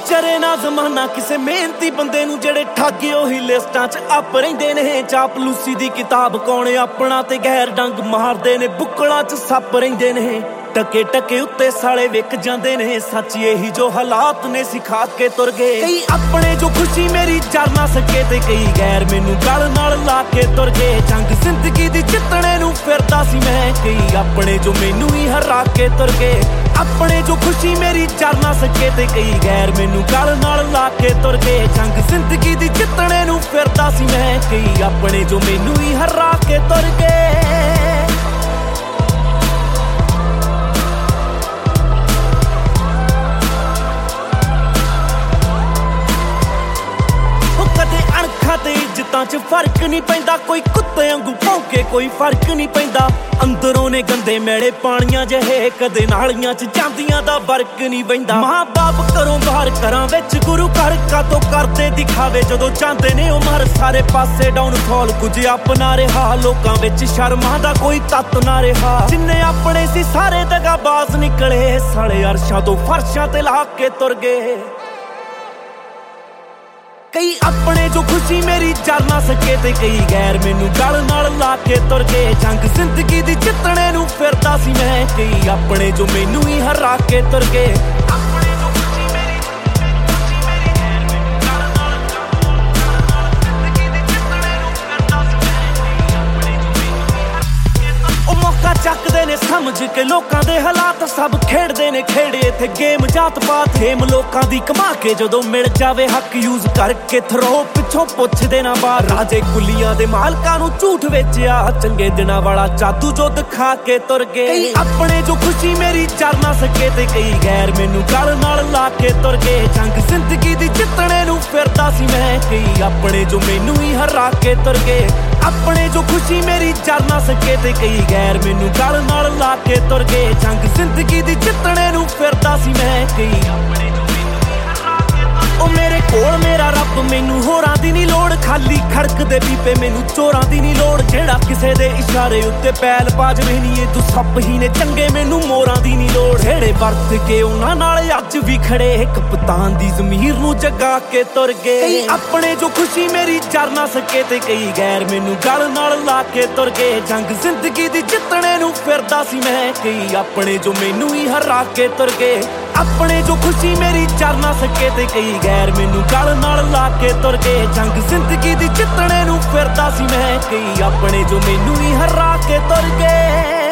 ਚਰੇ ਨਾ ਜ਼ਮਾਨਾ ਕਿਸੇ ਮਿਹਨਤੀ ਬੰਦੇ ਨੂੰ, ਜਿਹੜੇ ਠੱਗ ਉਹੀ ਲਿਸਟਾਂ 'ਚ ਅੱਪ ਰਹਿੰਦੇ ਨੇ। ਚਾਪਲੂਸੀ ਦੀ ਕਿਤਾਬ ਕੌਣ ਆਪਣਾ ਤੇ ਗੈਰ ਡੰਗ ਮਾਰਦੇ ਨੇ, ਬੁੱਕਲਾਂ 'ਚ ਸੱਪ ਰਹਿੰਦੇ ਨੇ। ਟਕੇ ਟਕੇ ਉੱਤੇ ਸਾਲੇ ਵਿਕ ਜਾਂਦੇ ਨੇ, ਸੱਚ ਇਹੀ ਜੋ ਹਾਲਾਤ ਨੇ ਸਿਖਾ ਕੇ ਤੁਰ ਗਏ। ਕਈ ਆਪਣੇ ਜੋ ਖੁਸ਼ੀ ਮੇਰੀ ਜਰ ਨਾ ਸਕੇ, ਤੇ ਕਈ ਗੈਰ ਮੈਨੂੰ ਗਲ ਨਾਲ ਲਾ ਕੇ ਤੁਰ ਗਏ। ਜੰਗ ਜ਼ਿੰਦਗੀ ਦੀ ਜਿੱਤਣੇ ਨੂੰ ਫਿਰਦਾ ਸੀ ਮੈਂ, ਕਈ ਆਪਣੇ ਜੋ ਮੈਨੂੰ ਹੀ ਹਰਾ ਕੇ ਤੁਰ ਗਏ। ਆਪਣੇ ਜੋ ਖੁਸ਼ੀ ਮੇਰੀ ਜਰ ਨਾ ਸਕੇ, ਤੇ ਕਈ ਗੈਰ ਮੈਨੂੰ ਗਲ ਨਾਲ ਲਾ ਕੇ ਤੁਰ ਗਏ। ਜੰਗ ਜ਼ਿੰਦਗੀ ਦੀ ਜਿੱਤਣੇ ਨੂੰ ਫਿਰਦਾ ਸੀ ਮੈਂ, ਕਈ ਆਪਣੇ ਜੋ ਮੈਨੂੰ ਹੀ ਹਰਾ ਕੇ ਤੁਰ ਗਏ। ਤੇ ਇੱਜ਼ਤਾਂ 'ਚ ਫਰਕ ਨਹੀਂ ਪੈਂਦਾ, ਕੋਈ ਕੁੱਤੇ ਵਾਂਗੂ ਭੌਂਕੇ ਕੋਈ ਫਰਕ ਨਹੀਂ ਪੈਂਦਾ। ਅੰਦਰੋਂ ਨੇ ਗੰਦੇ ਮੈਲੇ ਪਾਣੀਆਂ ਜਿਹੇ, ਕਦੇ ਨਾਲੀਆਂ 'ਚ ਜਾਂਦੀਆਂ ਦਾ ਵਰਕ ਨਹੀਂ ਪੈਂਦਾ। ਮਾਂ ਬਾਪ ਘਰੋਂ ਬਾਹਰ ਘਰਾਂ ਵਿੱਚ ਗੁਰੂ ਘਰ ਕਾਤੋਂ ਕਰਦੇ ਦਿਖਾਵੇ, ਜਦੋਂ ਜਾਂਦੇ ਨੇ ਉਹ ਮਰ ਸਾਰੇ ਪਾਸੇ ਡਾਊਨਫਾਲ। ਕੁਝ ਆਪਣਾ ਰਿਹਾ ਲੋਕਾਂ ਵਿੱਚ ਸ਼ਰਮਾਂ ਦਾ ਕੋਈ ਤੱਤ ਨਾ ਰਿਹਾ, ਜਿੰਨੇ ਆਪਣੇ ਸੀ ਸਾਰੇ ਦਗਾਬਾਜ਼ ਨਿਕਲੇ। ਸਾਲੇ ਅਰਸ਼ਾਂ ਤੋਂ ਫਰਸ਼ਾਂ ਤੇ ਲਾ ਕੇ ਤੁਰ ਗਏ। ਕਈ ਆਪਣੇ ਜੋ ਖੁਸ਼ੀ ਮੇਰੀ ਜਰ ਨਾ ਸਕੇ, ਤੇ ਕਈ ਗੈਰ ਮੈਨੂੰ ਗਲ ਨਾਲ ਲਾ ਕੇ ਤੁਰ ਗਏ। ਜੰਗ ਜ਼ਿੰਦਗੀ ਦੀ ਜਿੱਤਣੇ ਨੂੰ ਫਿਰਦਾ ਸੀ ਮੈਂ, ਕਈ ਆਪਣੇ ਜੋ ਮੈਨੂੰ ਹੀ ਹਰਾ ਕੇ ਤੁਰ ਗਏ। ਚੱਕਦੇ ਨੇ ਸਮਝ ਕੇ ਲੋਕਾਂ ਦੇ ਹਾਲਾਤ, ਸਭ ਖੇਡਦੇ ਨੇ ਖੇੜੇ ਇੱਥੇ ਗੇਮ ਜਾਤ ਪਾਤ। ਗੇਮ ਲੋਕਾਂ ਦੀ ਕਮਾ ਕੇ ਜਦੋਂ ਮਿਲ ਜਾਵੇ ਹੱਕ ਯੂਜ਼ ਕਰਕੇ ਥਰੋ, ਪਿੱਛੋਂ ਪੁੱਛਦੇ ਨਾ ਬਾਹਰ। ਰਾਜੇ ਕੁਲੀਆਂ ਦੇ ਮਾਲਕਾਂ ਨੂੰ ਝੂਠ ਵੇਚਿਆ, ਚੰਗੇ ਦਿਨਾਂ ਵਾਲਾ ਜਾਦੂ ਜੋ ਦਿਖਾ ਕੇ ਤੁਰ ਗਏ। ਕਈ ਆਪਣੇ ਜੋ ਖੁਸ਼ੀ ਮੇਰੀ ਜਰ ਨਾ ਸਕੇ, ਤੇ ਕਈ ਗੈਰ ਮੈਨੂੰ ਗਲ ਨਾਲ ਲਾ ਕੇ ਤੁਰ ਗਏ। ਜੰਗ ਜ਼ਿੰਦਗੀ ਦੀ ਜਿੱਤਣੇ ਨੂੰ ਫਿਰਦਾ ਸੀ ਮੈਂ, ਕਈ ਆਪਣੇ ਜੋ ਮੈਨੂੰ ਹੀ ਹਰਾ ਕੇ ਤੁਰ ਗਏ। ਆਪਣੇ ਜੋ ਖੁਸ਼ੀ ਮੇਰੀ ਜਰ ਨਾ ਸਕੇ, ਤੇ ਕਈ ਗੈਰ ਮੈਨੂੰ ਗਲ ਨਾਲ ਲਾ ਕੇ ਤੁਰ ਗਏ। ਜੰਗ ਜ਼ਿੰਦਗੀ ਦੀ ਜਿੱਤਣੇ ਨੂੰ ਫਿਰਦਾ ਸੀ ਮੈਂ, ਕਈ ਆਪਣੇ ਜੋ ਮੈਨੂੰ ਹੀ ਹਰਾ ਕੇ ਤੁਰ ਗਏ। ਉਹ ਮੇਰੇ ਕੋਲ ਮੇਰਾ ਰੱਬ, ਮੈਨੂੰ ਹੋਰਾਂ ਦੀ ਨਹੀਂ ਲੋੜ। ਖਾਲੀ ਖੜਕਦੇ ਪੀਪੇ ਮੈਨੂੰ ਚੋਰਾਂ ਦੀ ਨਹੀਂ ਲੋੜ। ਜਿਹੜਾ ਕਿਸੇ ਦੇ ਇਸ਼ਾਰੇ ਉੱਤੇ ਪੈਲ ਪਾ ਜਵੇ ਨੀ, ਇਹ ਤੂੰ ਸੱਪ ਹੀ ਨੇ ਚੰਗੇ, ਮੈਨੂੰ ਮੋਰਾਂ ਦੀ ਨਹੀਂ ਲੋੜ। ਜਿਹੜੇ ਵਰਤ ਕੇ ਉਹਨਾਂ ਨਾਲ ਅੱਜ ਵੀ ਖੜੇ, ਕਪਤਾਨ ਦੀ ਜ਼ਮੀਰ ਨੂੰ ਜਗਾ ਕੇ ਤੁਰ ਗਏ। ਕਈ ਆਪਣੇ ਜੋ ਖੁਸ਼ੀ ਮੇਰੀ ਜਰ ਨਾ ਸਕੇ, ਤੇ ਕਈ ਗੈਰ ਮੈਨੂੰ ਗਲ ਨਾਲ ਲਾ ਕੇ ਤੁਰ ਗਏ। ਜੰਗ ਜ਼ਿੰਦਗੀ ਦੀ ਜਿੱਤਣੇ ਨੂੰ ਫਿਰਦਾ ਸੀ ਮੈਂ, ਕਈ ਆਪਣੇ ਜੋ ਮੈਨੂੰ ਹੀ ਹਰਾ ਕੇ ਤੁਰ ਗਏ। ਆਪਣੇ ਜੋ ਖੁਸ਼ੀ ਮੇਰੀ ਜਰ ਨਾ ਸਕੇ, ਤੇ ਕਈ ਗੈਰ ਮੈਨੂੰ ਗਲ ਨਾਲ ਲਾ ਕੇ ਤੁਰ ਗਏ। ਜੰਗ ਜ਼ਿੰਦਗੀ ਦੀ ਜਿੱਤਣੇ ਨੂੰ ਫਿਰਦਾ ਸੀ ਮੈਂ, ਕਈ ਆਪਣੇ ਜੋ ਮੈਨੂੰ ਹੀ ਹਰਾ ਕੇ ਤੁਰ ਗਏ।